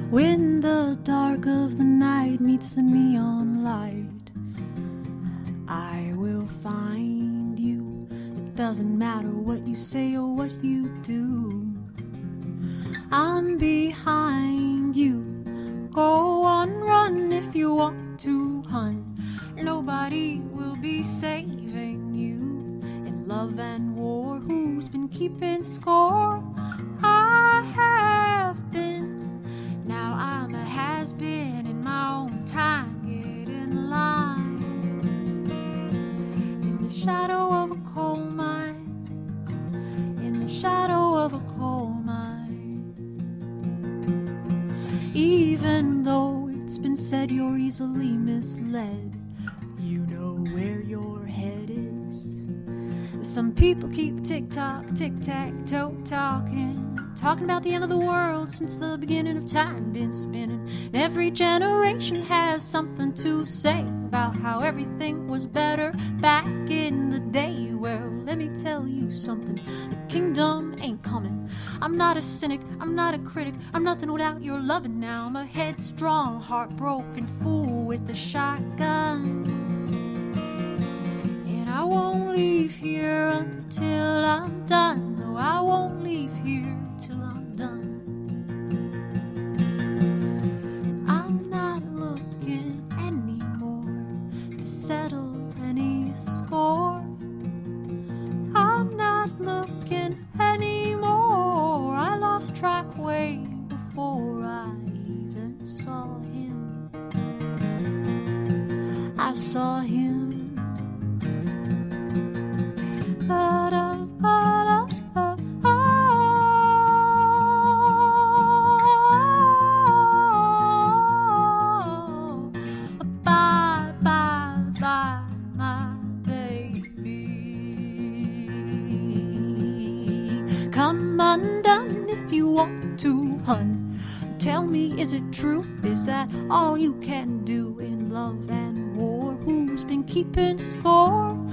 When the dark of the night meets the neon light, I will find you. It doesn't matter what you say or what you do. I'm behind you. Go on, run if you want to hunt. Nobody will be saving you. In love and war, who's been keeping score? I have been. Now I'm a has-been in my own time. Get in line. In the shadow of a coal mine. In the shadow of a coal mine. Even though it's been said you're easily misled, you know where your head is. Some people keep tick-tock, tic-tac-toe talking about the end of the world since the beginning of time been spinning. And every generation has something to say about how everything was better back in the day. Well, let me tell you something, the kingdom ain't coming. I'm not a cynic, I'm not a critic, I'm nothing without your loving now. I'm a headstrong, heartbroken fool with a shotgun. And I won't leave here until I'm done. No, I won't leave here till I'm done. I'm not looking anymore to settle any score. I'm not looking anymore. I lost track way before I even saw him. I saw him. Come undone if you want to hunt. Tell me, is it true? Is that all you can do in love and war? Who's been keeping score?